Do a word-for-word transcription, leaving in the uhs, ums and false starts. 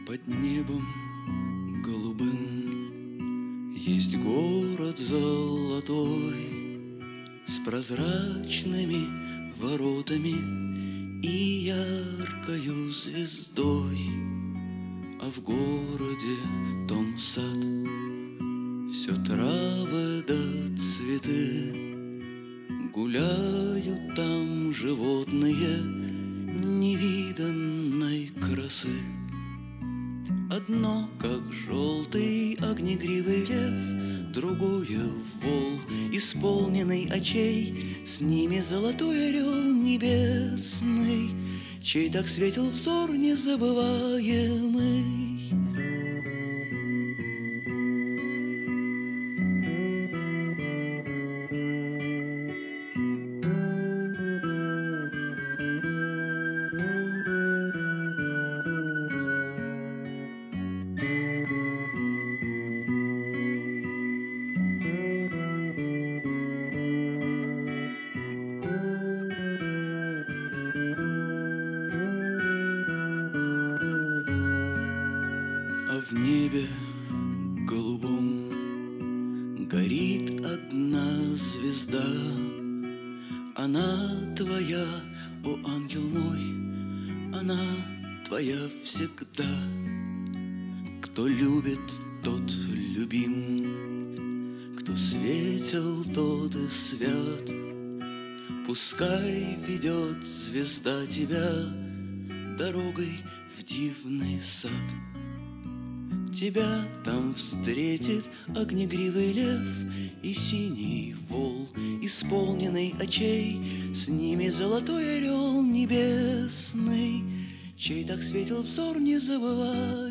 Под небом голубым есть город золотой с прозрачными воротами и яркою звездой, а в городе том сад, все травы да цветы, гуляют там животные невиданной красы. Одно, как желтый огнегривый лев, другое — вол, исполненный очей, с ними золотой орел небесный, чей так светил взор незабываемый. А в небе голубом горит одна звезда. Она твоя, о ангел мой, она твоя всегда. Кто любит, тот любим, кто светел, тот и свят. Пускай ведет звезда тебя дорогой в дивный сад. Тебя там встретит огнегривый лев и синий вол, исполненный очей, с ними золотой орел небесный, чей так светил взор незабываемый.